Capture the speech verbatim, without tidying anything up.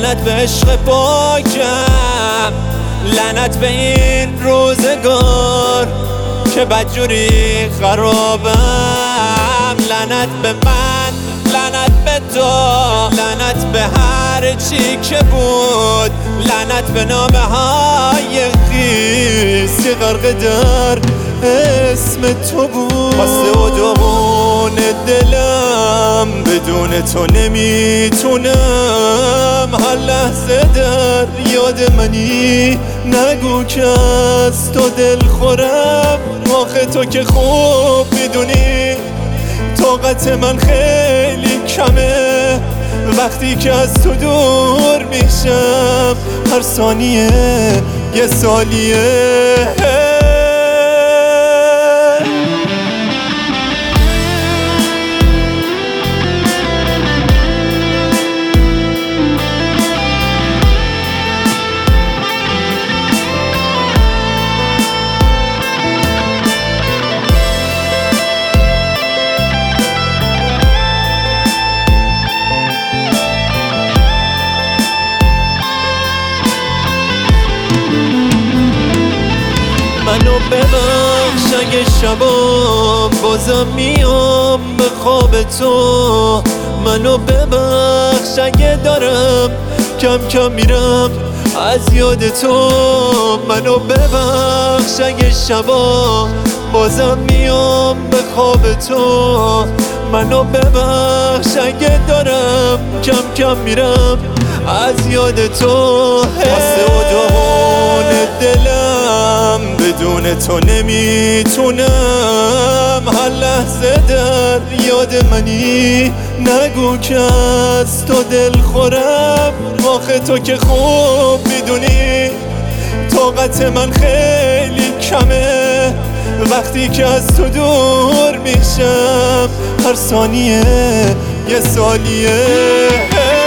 لعنت به عشق پاکم، لعنت به این روزگار که بدجوری خرابم، لعنت به من، لعنت به تو، لعنت به هر چی که بود، لعنت به نامه های خیس که غرق در اسم تو بود. خسته و داغون دلم بدون تو نمیتونم، هر لحظه در یاد منی، نگو که از تو دل خورم. آخه تو که خوب میدونی طاقت من خیلی کمه، وقتی که از تو دور میشم هر ثانیه یه سالیه. منو ببخش اگه شبام بازم میام به خواب تو، منو ببخش اگه دارم کم کم میرم از یاد تو، منو ببخش اگه شبام بازم میام به خواب تو، منو ببخش اگه دارم کم کم میرم از یاد تو. خسته و داغون دلم بدون تو نمیتونم، هر لحظه در یاد منی، نگو که از تو دل خورم. آخه تو که خوب میدونی طاقت من خیلی کمه، وقتی که از تو دور میشم هر ثانیه یه سالیه.